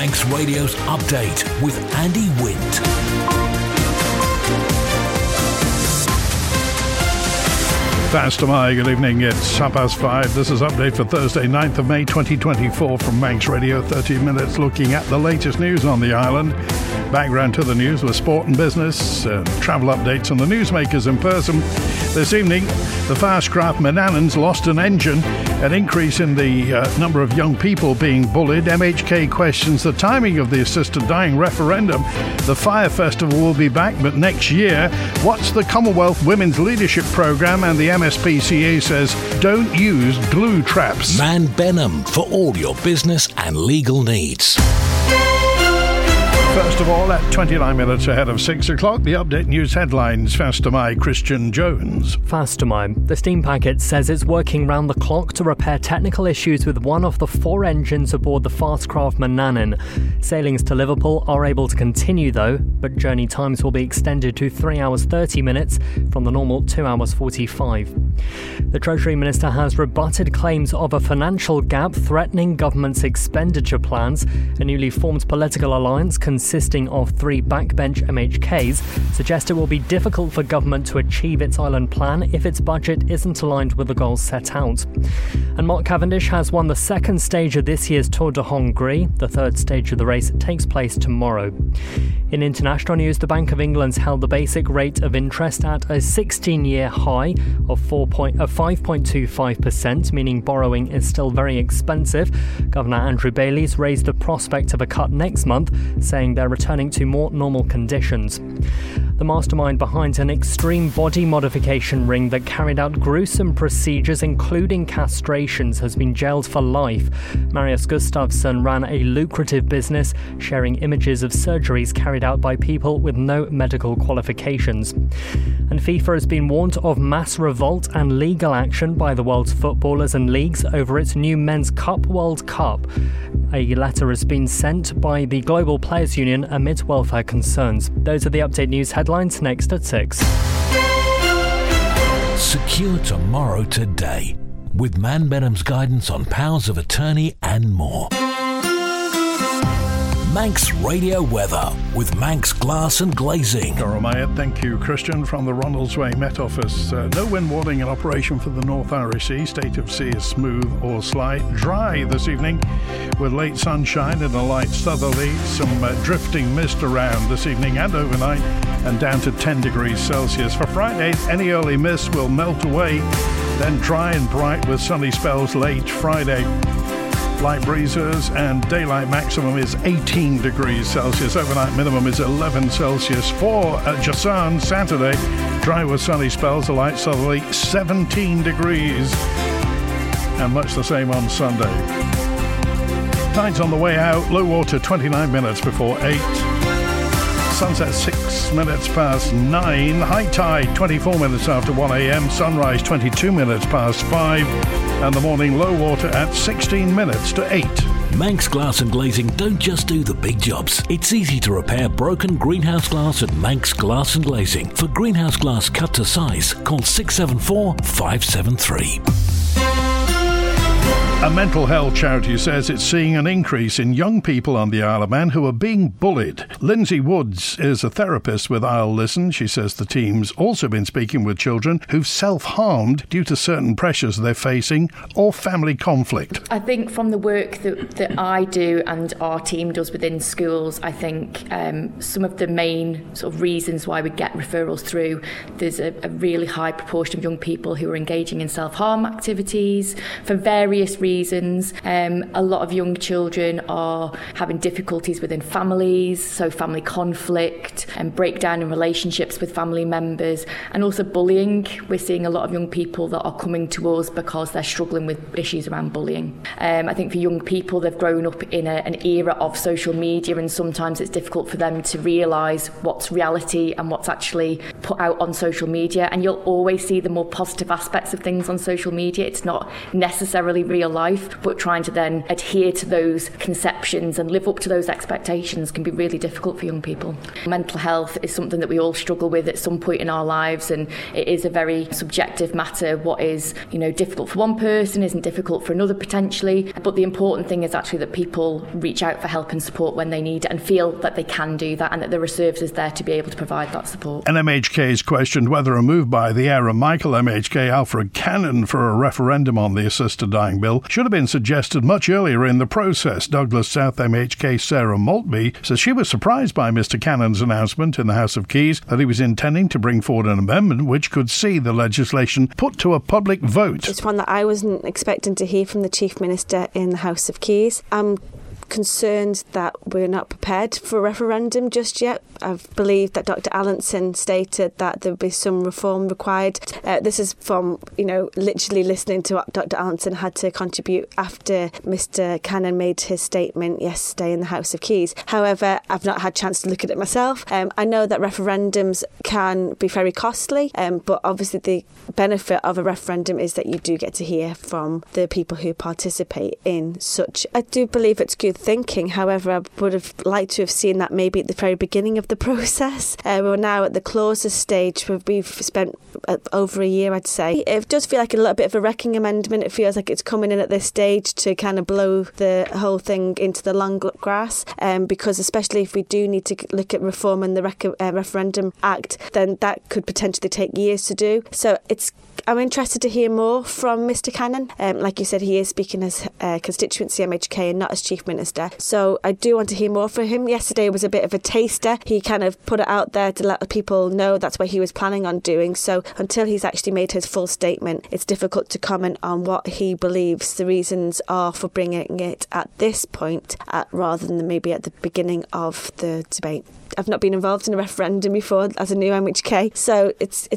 Manx Radio's Update with Andy Wint. Thanks to my good evening. It's 5:30. This is Update for Thursday, 9th of May 2024 from Manx Radio. 30 minutes looking at the latest news on the island. Background to the news with sport and business, travel updates and the newsmakers in person. This evening, the Fastcraft Manannans lost an engine, an increase in the number of young people being bullied. MHK questions the timing of the assisted dying referendum. The Fire Festival will be back, but next year. What's the Commonwealth Women's Leadership Programme? And the MSPCA says don't use glue traps. Man Benham for all your business and legal needs. First of all, at 29 minutes ahead of 6 o'clock, the Update News headlines. Fastamai Christian Jones. Fastamai. The steam packet says it's working round the clock to repair technical issues with one of the 4 engines aboard the Fastcraft Manannan. Sailings to Liverpool are able to continue though, but journey times will be extended to 3 hours 30 minutes from the normal 2 hours 45. The Treasury Minister has rebutted claims of a financial gap threatening government's expenditure plans. A newly formed political alliance consisting of 3 backbench MHKs suggest it will be difficult for government to achieve its island plan if its budget isn't aligned with the goals set out. And Mark Cavendish has won the second stage of this year's Tour de Hongrie. The third stage of the race takes place tomorrow. In international news, the Bank of England's held the basic rate of interest at a 16-year high of 5.25%, meaning borrowing is still very expensive. Governor Andrew Bailey's raised the prospect of a cut next month, saying they're returning to more normal conditions. The mastermind behind an extreme body modification ring that carried out gruesome procedures, including castrations, has been jailed for life. Marius Gustafsson ran a lucrative business, sharing images of surgeries carried out by people with no medical qualifications. And FIFA has been warned of mass revolt and legal action by the world's footballers and leagues over its new Men's Cup World Cup. A letter has been sent by the Global Players Union amid welfare concerns. Those are the Update News headlines next at 6. Secure tomorrow today with Man Benham's guidance on powers of attorney and more. Manx Radio Weather with Manx Glass and Glazing. Goromaya, thank you, Christian, from the Ronaldsway Met Office. No wind warning in operation for the North Irish Sea. State of sea is smooth or slight. Dry this evening with late sunshine and a light southerly. Some drifting mist around this evening and overnight, and down to 10 degrees Celsius. For Friday, any early mist will melt away, then dry and bright with sunny spells late Friday. Light breezes and daylight maximum is 18 degrees Celsius. Overnight minimum is 11 Celsius. For Jasan, Saturday, dry with sunny spells, a light southerly, 17 degrees. And much the same on Sunday. Tides on the way out, low water 29 minutes before 8. Sunset 6 minutes past 9. High tide 24 minutes after 1 a.m. Sunrise 22 minutes past 5. And the morning low water at 16 minutes to 8. Manx Glass and Glazing don't just do the big jobs. It's easy to repair broken greenhouse glass at Manx Glass and Glazing. For greenhouse glass cut to size, call 674 573. A mental health charity says it's seeing an increase in young people on the Isle of Man who are being bullied. Lindsay Woods is a therapist with Isle Listen. She says the team's also been speaking with children who've self-harmed due to certain pressures they're facing or family conflict. I think from the work that I do and our team does within schools, I think some of the main sort of reasons why we get referrals through, there's a really high proportion of young people who are engaging in self-harm activities for various reasons. A lot of young children are having difficulties within families, so family conflict and breakdown in relationships with family members, and also bullying. We're seeing a lot of young people that are coming to us because they're struggling with issues around bullying. I think for young people, they've grown up in an era of social media, and sometimes it's difficult for them to realise what's reality and what's actually put out on social media. And you'll always see the more positive aspects of things on social media. It's not necessarily real life, but trying to then adhere to those conceptions and live up to those expectations can be really difficult for young people. Mental health is something that we all struggle with at some point in our lives, and it is a very subjective matter. What is, difficult for one person isn't difficult for another potentially, but the important thing is actually that people reach out for help and support when they need it and feel that they can do that and that there are services there to be able to provide that support. NMHK has questioned whether a move by the heir of Michael MHK, Alfred Cannon, for a referendum on the assisted dying bill should have been suggested much earlier in the process. Douglas South MHK Sarah Maltby says she was surprised by Mr Cannon's announcement in the House of Keys that he was intending to bring forward an amendment which could see the legislation put to a public vote. It's one that I wasn't expecting to hear from the Chief Minister in the House of Keys. I'm concerned that we're not prepared for a referendum just yet. I believe that Dr Allinson stated that there would be some reform required. This is from, literally listening to what Dr Allinson had to contribute after Mr Cannon made his statement yesterday in the House of Keys. However, I've not had a chance to look at it myself. I know that referendums can be very costly, but obviously the benefit of a referendum is that you do get to hear from the people who participate in such. I do believe it's good thinking. However, I would have liked to have seen that maybe at the very beginning of the process. We're now at the clauses stage where we've spent over a year, I'd say. It does feel like a little bit of a wrecking amendment. It feels like it's coming in at this stage to kind of blow the whole thing into the long grass, because especially if we do need to look at reforming the Referendum Act, then that could potentially take years to do. So I'm interested to hear more from Mr Cannon. Like you said, he is speaking as constituency MHK and not as Chief Minister. So I do want to hear more from him. Yesterday was a bit of a taster. He kind of put it out there to let people know that's what he was planning on doing. So until he's actually made his full statement, it's difficult to comment on what he believes the reasons are for bringing it at this point, rather than maybe at the beginning of the debate. I've not been involved in a referendum before as a new MHK, so it's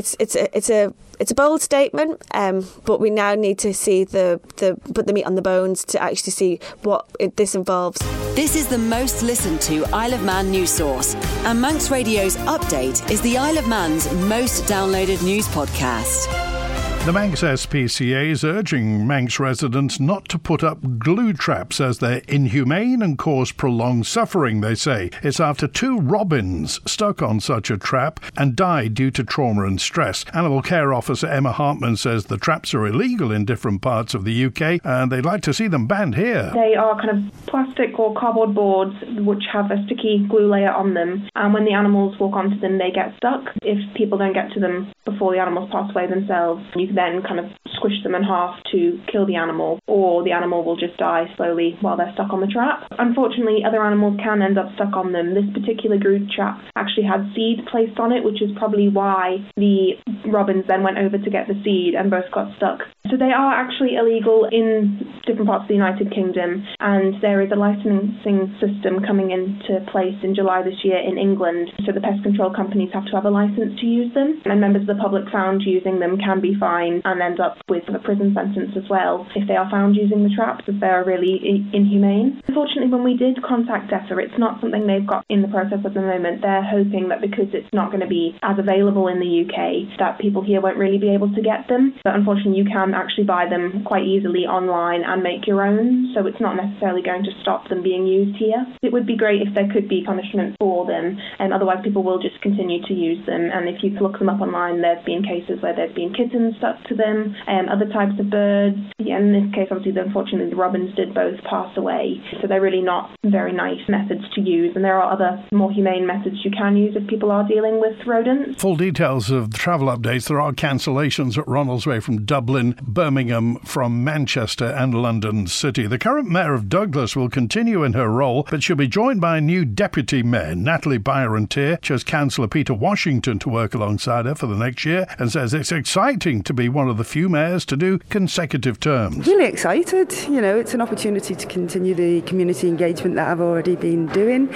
a bold statement, but we now need to see put the meat on the bones to actually see what this involves. This is the most listened to Isle of Man news source, and Manx Radio's Update is the Isle of Man's most downloaded news podcast. The Manx SPCA is urging Manx residents not to put up glue traps as they're inhumane and cause prolonged suffering, they say. It's after 2 robins stuck on such a trap and died due to trauma and stress. Animal Care Officer Emma Hartman says the traps are illegal in different parts of the UK and they'd like to see them banned here. They are kind of plastic or cardboard boards which have a sticky glue layer on them, and when the animals walk onto them they get stuck. If people don't get to them before the animals pass away themselves, you can then kind of squish them in half to kill the animal, or the animal will just die slowly while they're stuck on the trap. Unfortunately, other animals can end up stuck on them. This particular glue trap actually had seed placed on it, which is probably why the robins then went over to get the seed and both got stuck. So they are actually illegal in different parts of the United Kingdom, and there is a licensing system coming into place in July this year in England. So the pest control companies have to have a license to use them, and members of the public found using them can be fined and end up with a prison sentence as well if they are found using the traps, as they are really inhumane. Unfortunately, when we did contact DEFRA, it's not something they've got in the process at the moment. They're hoping that because it's not going to be as available in the UK, that people here won't really be able to get them. But unfortunately, you can actually buy them quite easily online and make your own, so it's not necessarily going to stop them being used here. It would be great if there could be punishment for them, and otherwise people will just continue to use them. And if you look them up online, there's been cases where there's been kittens stuck to them, other types of birds. Yeah, in this case, obviously, unfortunately, the robins did both pass away, so they're really not very nice methods to use, and there are other more humane methods you can use if people are dealing with rodents. Full details of the travel updates. There are cancellations at Ronaldsway from Dublin, Birmingham, from Manchester and London City. The current Mayor of Douglas will continue in her role, but she'll be joined by a new Deputy Mayor. Natalie Byron-Tier chose Councillor Peter Washington to work alongside her for the next year and says it's exciting to be one of the few mayors to do consecutive terms. Really excited. It's an opportunity to continue the community engagement that I've already been doing.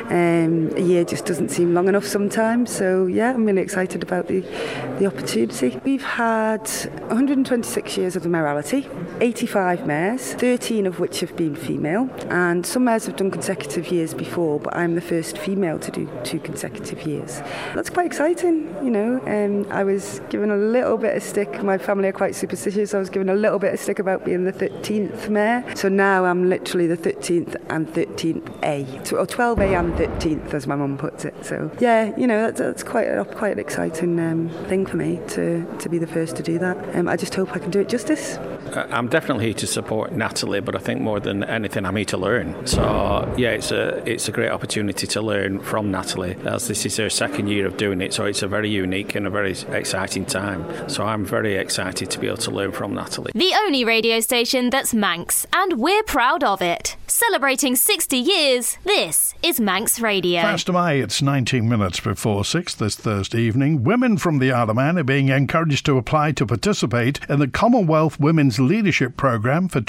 A year just doesn't seem long enough sometimes, so yeah, I'm really excited about the opportunity. We've had 126 years of the mayoralty, 85 mayors, 13 of which have been female. And some mares have done consecutive years before, but I'm the first female to do 2 consecutive years. That's quite exciting, you know. I was given a little bit of stick. My family are quite superstitious. I was given a little bit of stick about being the 13th mare. So now I'm literally the 13th and 13th or 12A and 13th, as my mum puts it. So yeah, you know, that's quite an exciting thing for me to be the first to do that. I just hope I can do it justice. I'm definitely here to support Natalie, but I think more than anything, I'm here to learn. So yeah, it's a great opportunity to learn from Natalie, as this is her second year of doing it. So it's a very unique and a very exciting time. So I'm very excited to be able to learn from Natalie. The only radio station that's Manx, and we're proud of it. Celebrating 60 years, this is Manx Radio. Fast away, it's 19 minutes before 6 this Thursday evening. Women from the Isle of Man are being encouraged to apply to participate in the Commonwealth Women's Leadership Programme for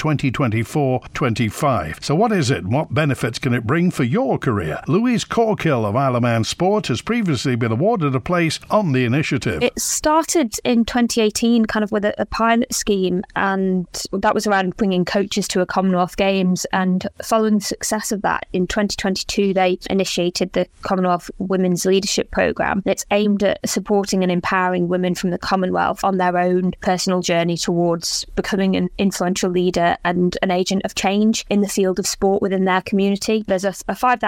2024-25. So what is it? What benefits can it bring for your career? Louise Corkill of Isle of Man Sport has previously been awarded a place on the initiative. It started in 2018 kind of with a pilot scheme, and that was around bringing coaches to a Commonwealth Games, and following the success of that, in 2022 they initiated the Commonwealth Women's Leadership Programme. It's aimed at supporting and empowering women from the Commonwealth on their own personal journey towards becoming an influential leader and an agent of change in the field of sport within their community. There's a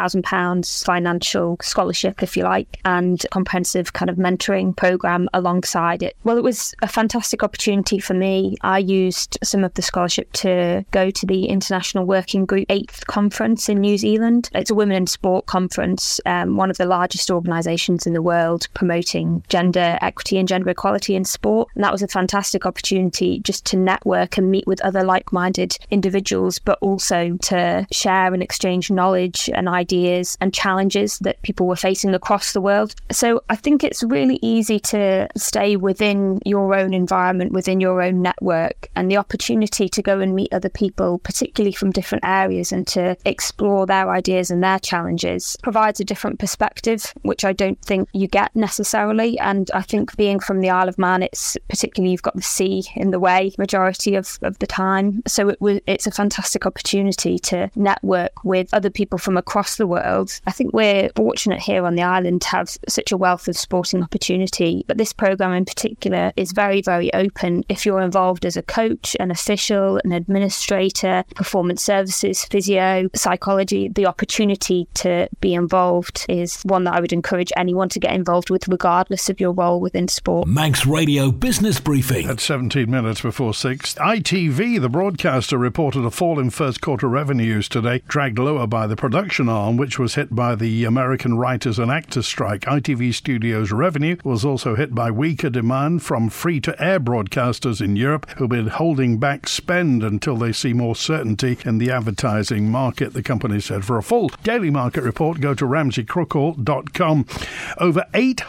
£5,000 financial scholarship, if you like, and comprehensive kind of mentoring programme alongside it. Well, it was a fantastic opportunity for me. I used some of the scholarship to go to the International Working Group 8th conference in New Zealand. It's a women in sport conference, one of the largest organisations in the world promoting gender equity and gender equality in sport. And that was a fantastic opportunity just to network and meet with other like-minded individuals, but also to share and exchange knowledge and ideas and challenges that people were facing across the world. So I think it's really easy to stay within your own environment, within your own network, and the opportunity to go and meet other people, particularly from different areas, and to explore their ideas and their challenges provides a different perspective, which I don't think you get necessarily. And I think being from the Isle of Man, it's particularly, you've got the sea in the way majority of the time. So it's a fantastic opportunity to network with other people from across the world. I think we're fortunate here on the island to have such a wealth of sporting opportunity, but this programme in particular is very, very open. If you're involved as a coach, an official, an administrator, performance services, physio, psychology, the opportunity to be involved is one that I would encourage anyone to get involved with, regardless of your role within sport. Manx Radio Business Briefing. At 17 minutes before 6, ITV, the broadcaster, reported a fall in first quarter revenues today, dragged lower by the production arm, which was hit by the American writers and actors strike. ITV Studios' revenue was also hit by weaker demand from free-to-air broadcasters in Europe, who've been holding back spend until they see more certainty in the advertising market, the company said. For a full daily market report, go to ramseycrookall.com. Over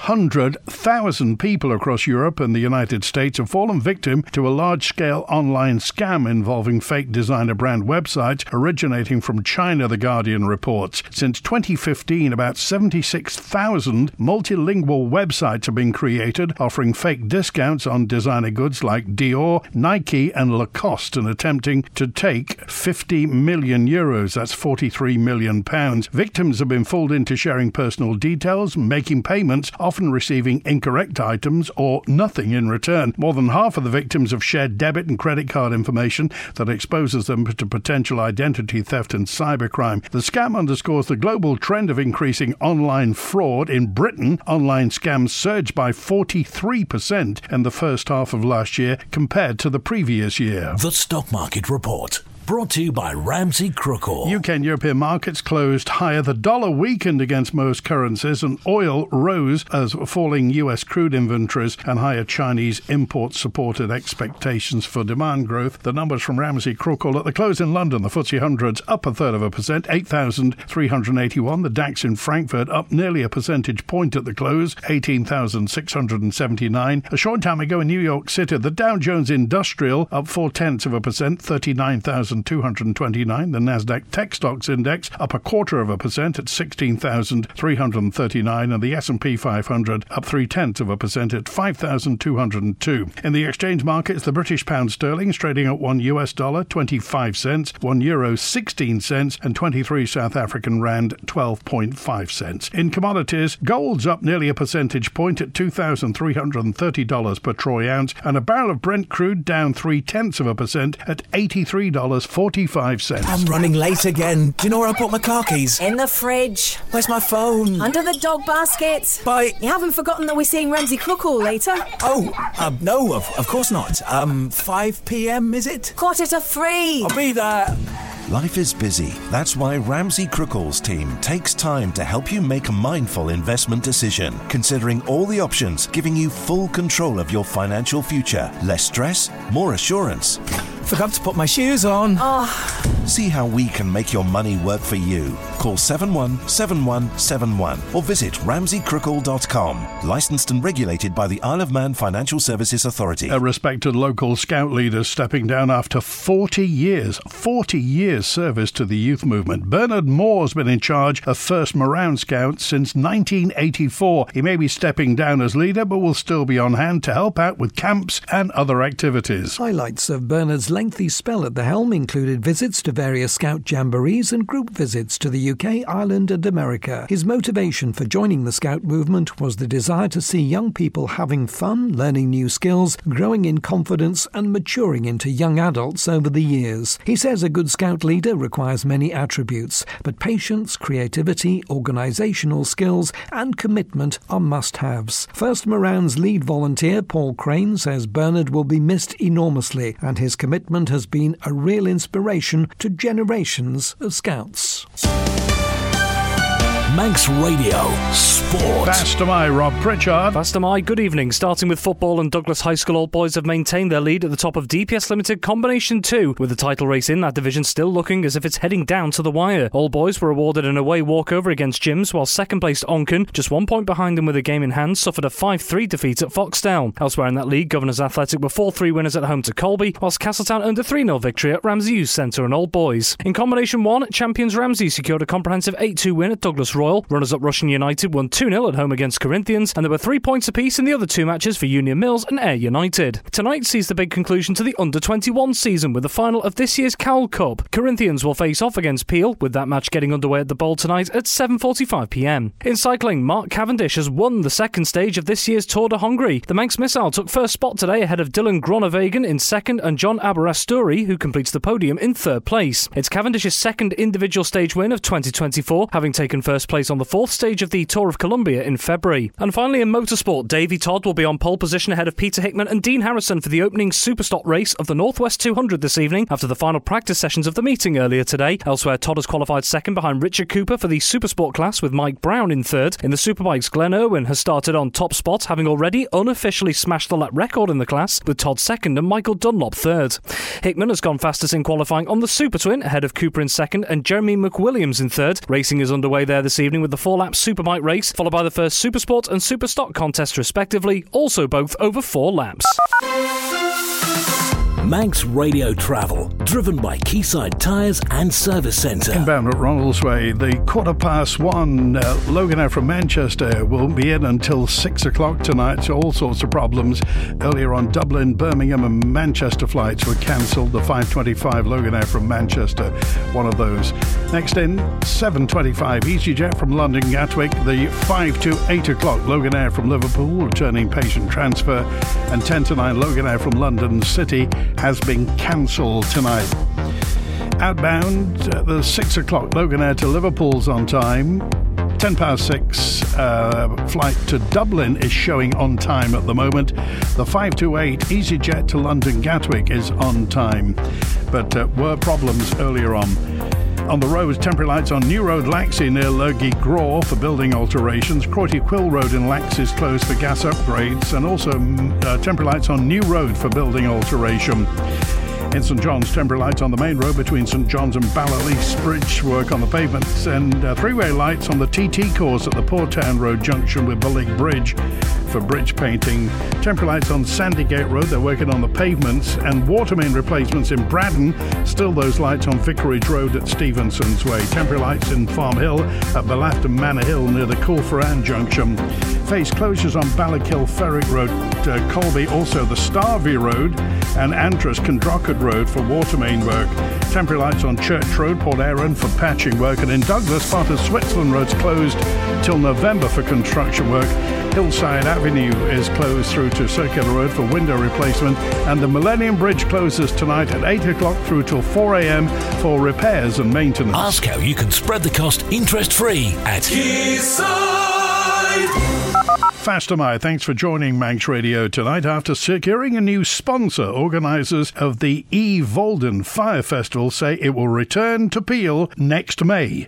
800,000 people across Europe and the United States have fallen victim to a large-scale online scam involving fake designer brand websites originating from China, The Guardian reports. Since 2015, about 76,000 multilingual websites have been created offering fake discounts on designer goods like Dior, Nike and Lacoste, and attempting to take 50 million euros, that's £43 million. Victims have been fooled into sharing personal details, making payments, often receiving incorrect items or nothing in return. More than half of the victims have shared debit and credit card information that exposes them to potential identity theft and cybercrime. The scam underscores the global trend of increasing online fraud. In Britain, online scams surged by 43% in the first half of last year compared to the previous year. The Stock Market Report. Brought to you by Ramsey Crookall. UK and European markets closed higher. The dollar weakened against most currencies and oil rose as falling US crude inventories and higher Chinese imports supported expectations for demand growth. The numbers from Ramsey Crookall at the close in London. The FTSE 100's up 0.33%, 8,381. The DAX in Frankfurt up nearly a percentage point at the close, 18,679. A short time ago in New York City, the Dow Jones Industrial up 0.4%, 39,000. 16,229. The Nasdaq Tech Stocks Index up 0.25% at 16,339, and the S&P 500 up 0.3% at 5,202. In the exchange markets, the British pound sterling is trading at $1 25 cents, €1 16 cents, and 23 South African rand 12.5 cents. In commodities, gold's up nearly a percentage point at $2,330 per troy ounce, and a barrel of Brent crude down 0.3% at $83.45. I'm running late again. Do you know where I put my car keys? In the fridge. Where's my phone? Under the dog basket. Bye. You haven't forgotten that we're seeing Ramsey Crook all later? Oh, no, of course not. 5 p.m, is it? 2:45. I'll be there. Life is busy. That's why Ramsey Crookall's team takes time to help you make a mindful investment decision, considering all the options, giving you full control of your financial future. Less stress, more assurance. Forgot to put my shoes on. See how we can make your money work for you. Call 717171 or visit ramseycrookall.com. Licensed and regulated by the Isle of Man Financial Services Authority. A respected local scout leader stepping down after 40 years service to the youth movement. Bernard Moore's been in charge of 1st Moran Scouts since 1984. He may be stepping down as leader, but will still be on hand to help out with camps and other activities. Highlights of Bernard's lengthy spell at the helm included visits to various scout jamborees and group visits to the UK, Ireland and America. His motivation for joining the scout movement was the desire to see young people having fun, learning new skills, growing in confidence and maturing into young adults over the years. He says a good scout leader requires many attributes, but patience, creativity, organisational skills and commitment are must-haves. 1st Moran's lead volunteer, Paul Crane, says Bernard will be missed enormously, and his commitment has been a real inspiration to generations of scouts. Manx Radio Sport. Fast am I, Rob Pritchard. Fast am I. Good evening. Starting with football, and Douglas High School Old Boys have maintained their lead at the top of DPS Limited Combination 2, with the title race in that division still looking as if it's heading down to the wire. Old Boys were awarded an away walkover against Jims, while second-placed Onken, just 1 point behind them with a game in hand, suffered a 5-3 defeat at Foxdale. Elsewhere in that league, Governors Athletic were 4-3 winners at home to Colby, whilst Castletown earned a 3-0 victory at Ramsey Youth Centre and Old Boys. In Combination 1, champions Ramsey secured a comprehensive 8-2 win at Douglas Royal. Runners-up Russian United won 2-0 at home against Corinthians, and there were 3 points apiece in the other two matches for Union Mills and Ayr United. Tonight sees the big conclusion to the Under-21 season with the final of this year's Cowell Cup. Corinthians will face off against Peel, with that match getting underway at the Bowl tonight at 7:45pm. In cycling, Mark Cavendish has won the second stage of this year's Tour de Hongrie. The Manx Missile took first spot today ahead of Dylan Groenewegen in second and John Aberasturi, who completes the podium in third place. It's Cavendish's second individual stage win of 2024, having taken first place on the fourth stage of the Tour of Colombia in February. And finally in motorsport, Davy Todd will be on pole position ahead of Peter Hickman and Dean Harrison for the opening Superstock race of the Northwest 200 this evening after the final practice sessions of the meeting earlier today. Elsewhere, Todd has qualified second behind Richard Cooper for the Supersport class with Mike Brown in third. In the Superbikes, Glenn Irwin has started on top spot, having already unofficially smashed the lap record in the class, with Todd second and Michael Dunlop third. Hickman has gone fastest in qualifying on the Super Twin ahead of Cooper in second and Jeremy McWilliams in third. Racing is underway there this evening with the 4-lap Superbike race, followed by the first Supersport and Superstock contests respectively, also both over 4 laps. Manx Radio Travel, driven by Quayside Tyres and Service Centre. Inbound at Ronaldsway, the 1:15 Loganair from Manchester will be in until 6 o'clock tonight, so all sorts of problems. Earlier on, Dublin, Birmingham and Manchester flights were cancelled. The 5:25 Loganair from Manchester, one of those. Next in, 7:25 EasyJet from London Gatwick, the 5 to 8 o'clock Loganair from Liverpool, returning patient transfer, and 10 to 9 Loganair from London City has been cancelled tonight. Outbound, the 6 o'clock Loganair to Liverpool's on time. 6:10 flight to Dublin is showing on time at the moment. The 528 EasyJet to London Gatwick is on time, but were problems earlier on. On the roads, temporary lights on New Road Laxey near Lurgy Graw for building alterations. Crotty Quill Road in Lax is closed for gas upgrades, and also temporary lights on New Road for building alteration. In St John's, temporary lights on the main road between St John's and Ballylease Bridge, work on the pavements, and three-way lights on the TT course at the Portown Road junction with Bullig Bridge for bridge painting. Temporary lights on Sandygate Road, they're working on the pavements, and water main replacements in Braddon. Still those lights on Vicarage Road at Stevenson's Way. Temporary lights in Farm Hill at Belafton Manor Hill near the Coolforan junction. Face closures on Ballakill Ferrick Road, Colby, also the Starvey Road and Antras Condrockard Road for water main work. Temporary lights on Church Road, Port Erin for patching work, and in Douglas, part of Switzerland Road's closed till November for construction work. Hillside Avenue is closed through to Circular Road for window replacement, and the Millennium Bridge closes tonight at 8 o'clock through till 4 a.m. for repairs and maintenance. Ask how you can spread the cost interest-free at Quayside. Fastermy, thanks for joining Manx Radio tonight. After securing a new sponsor, organisers of the Volden Fire Festival say it will return to Peel next May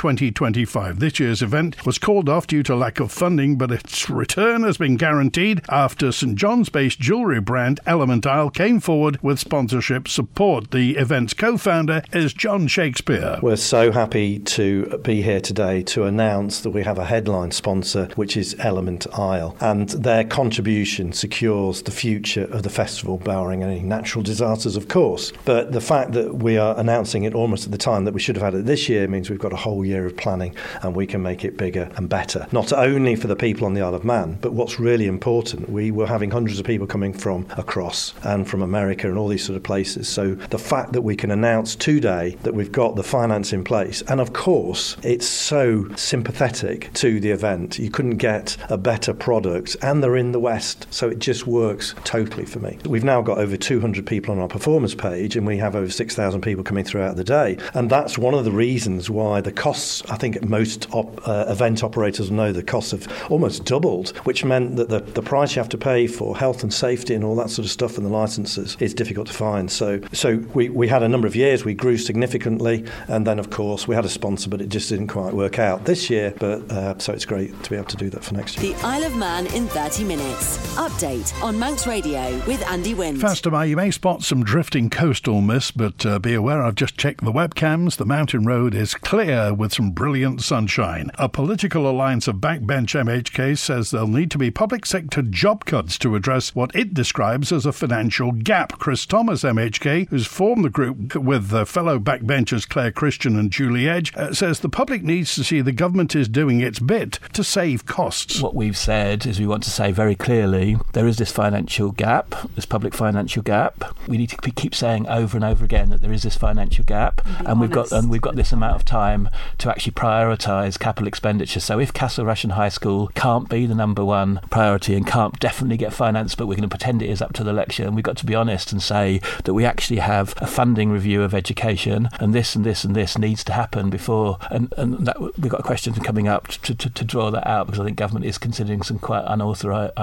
2025. This year's event was called off due to lack of funding, but its return has been guaranteed after St John's-based jewellery brand Element Isle came forward with sponsorship support. The event's co-founder is John Shakespeare. We're so happy to be here today to announce that we have a headline sponsor, which is Element Isle. And their contribution secures the future of the festival, barring any natural disasters, of course. But the fact that we are announcing it almost at the time that we should have had it this year means we've got a whole year of planning and we can make it bigger and better. Not only for the people on the Isle of Man, but what's really important, we were having hundreds of people coming from across and from America and all these sort of places. So the fact that we can announce today that we've got the finance in place, and of course it's so sympathetic to the event. You couldn't get a better product, and they're in the West, so it just works totally for me. We've now got over 200 people on our performance page, and we have over 6,000 people coming throughout the day, and that's one of the reasons why the costs, I think most event operators know, the costs have almost doubled, which meant that the price you have to pay for health and safety and all that sort of stuff and the licenses is difficult to find. So we had a number of years, we grew significantly, and then of course we had a sponsor, but it just didn't quite work out this year, but so it's great to be able to do that for next year. The Isle of Man in 30 minutes. Update on Manx Radio with Andy Wind. Fastermy, you may spot some drifting coastal mist, but be aware, I've just checked the webcams. The mountain road is clear with some brilliant sunshine. A political alliance of backbench MHKs says there'll need to be public sector job cuts to address what it describes as a financial gap. Chris Thomas, MHK, who's formed the group with fellow backbenchers Claire Christian and Julie Edge, says the public needs to see the government is doing its bit to save costs. What we've said is we want to say very clearly there is this financial gap, this public financial gap. We need to keep saying over and over again that there is this financial gap, and we've got this amount of time to actually prioritise capital expenditure. So if Castle Rushen High School can't be the number one priority and can't definitely get finance, but we're going to pretend it is up to the election, we've got to be honest and say that we actually have a funding review of education, and this and this and this needs to happen before, and that we've got a question coming up to draw that out, because I think government is considering some quite unauthorised,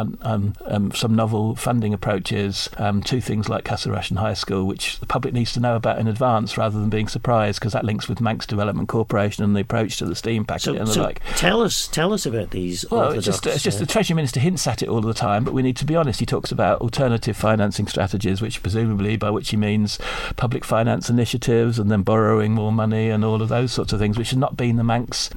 some novel funding approaches to things like Castle Rushen High School, which the public needs to know about in advance rather than being surprised, because that links with Manx Development Corporation and the approach to the steam packet and the like. Tell us about these. Well, it's just the Treasury Minister hints at it all the time, but we need to be honest. He talks about alternative financing strategies, which presumably by which he means public finance initiatives and then borrowing more money and all of those sorts of things, which has not been the Manx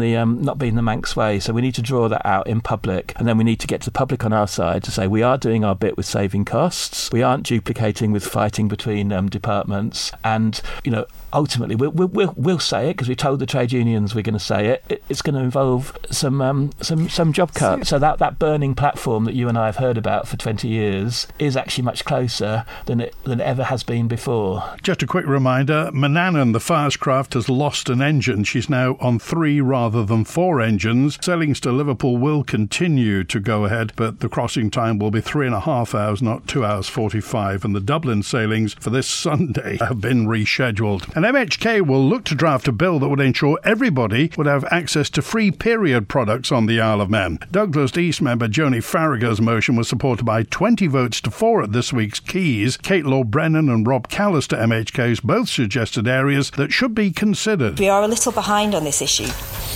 way. So we need to draw that out in public, and then we need to get to the public on our side to say we are doing our bit with saving costs. We aren't duplicating with fighting between departments, and ultimately we'll say it because we told the trade unions we're going to say it. It's going to involve some job cuts. So that burning platform that you and I have heard about for 20 years is actually much closer than it ever has been before. Just a quick reminder, Manannan, the Firecraft, has lost an engine. She's now on 3 rather than 4 engines. Sailings to Liverpool will continue to go ahead, but the crossing time will be 3.5 hours, not 2 hours 45, and the Dublin sailings for this Sunday have been rescheduled. And MHK will look to draft a bill that would ensure everybody would have access to free period products on the Isle of Man. Douglas East member Joni Farragher's motion was supported by 20 votes to 4 at this week's Keys. Kate Law-Brennan and Rob Callister, MHKs, both suggested areas that should be considered. We are a little behind on this issue.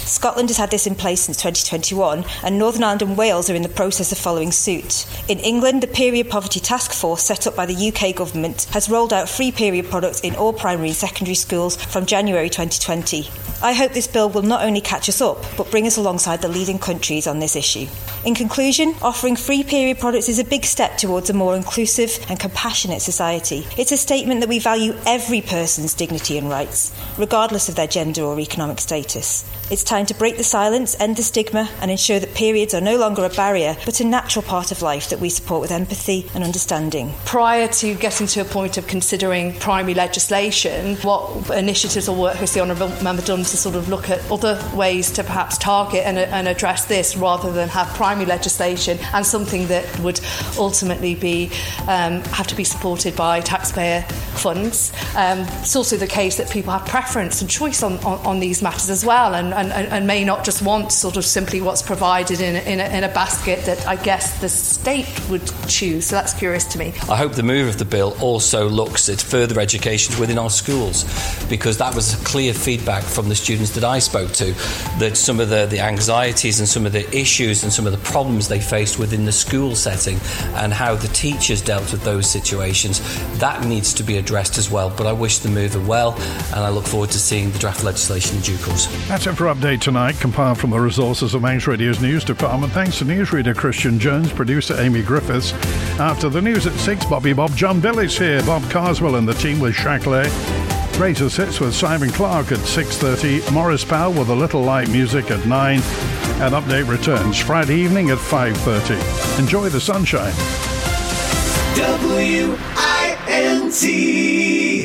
Scotland has had this in place since 2021, and Northern Ireland and Wales are in the process of following suit. In England, the Period Poverty Task Force set up by the UK government has rolled out free period products in all primary and secondary schools from January 2020. I hope this bill will not only catch us up, but bring us alongside the leading countries on this issue. In conclusion, offering free period products is a big step towards a more inclusive and compassionate society. It's a statement that we value every person's dignity and rights, regardless of their gender or economic status. It's time to break the silence, end the stigma, and ensure that periods are no longer a barrier, but a natural part of life that we support with empathy and understanding. Prior to getting to a point of considering primary legislation, what initiatives or work has the Honourable Member done to sort of look at other ways to perhaps target and address this, rather than have primary legislation and something that would ultimately be have to be supported by taxpayer funds? It's also the case that people have preference and choice on these matters as well, and may not just want sort of simply what's provided in a basket that I guess the state would choose. So that's curious to me. I hope the move of the bill also looks at further education within our schools, because that was clear feedback from the students that I spoke to, that some of the anxieties and some of the issues and some of the problems they faced within the school setting and how the teachers dealt with those situations, that needs to be addressed as well. But I wish the mover well, and I look forward to seeing the draft legislation in due course. That's it for Update Tonight, compiled from the resources of Manx Radio's news department. Thanks to newsreader Christian Jones, producer Amy Griffiths. After the news at 6, Bobby Bob, John Billis here, Bob Carswell and the team with Shackley. Greatest Hits with Simon Clark at 6:30, Morris Powell with a little light music at 9, and Update returns Friday evening at 5:30. Enjoy the sunshine. WINT